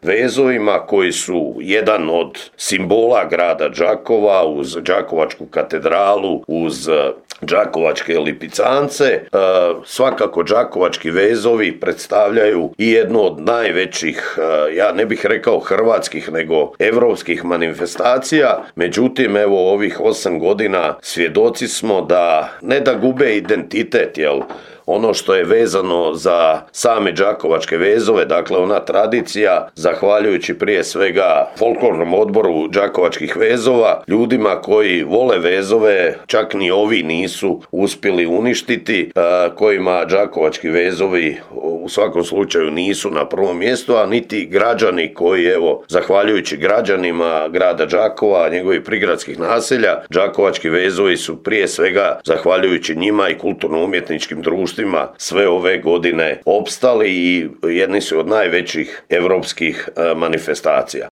vezovima koji su jedan od simbola grada Đakova uz Đakovačku katedralu, uz đakovačke lipicance. Svakako đakovački vezovi predstavljaju i jednu od najvećih, ja ne bih rekao hrvatskih, nego europskih manifestacija. Međutim, evo ovih 8 godina svjedoci smo da ne da gube identitet, jel? Ono što je vezano za same đakovačke vezove, dakle ona tradicija, zahvaljujući prije svega folklornom odboru đakovačkih vezova, ljudima koji vole vezove, čak ni ovi nisu uspjeli uništiti, kojima đakovački vezovi u svakom slučaju nisu na prvom mjestu, a niti građani koji, evo, zahvaljujući građanima grada Đakova, njegovih prigradskih naselja, đakovački vezovi su prije svega zahvaljujući njima i kulturno-umjetničkim društvima sve ove godine opstali i jedni su od najvećih europskih manifestacija.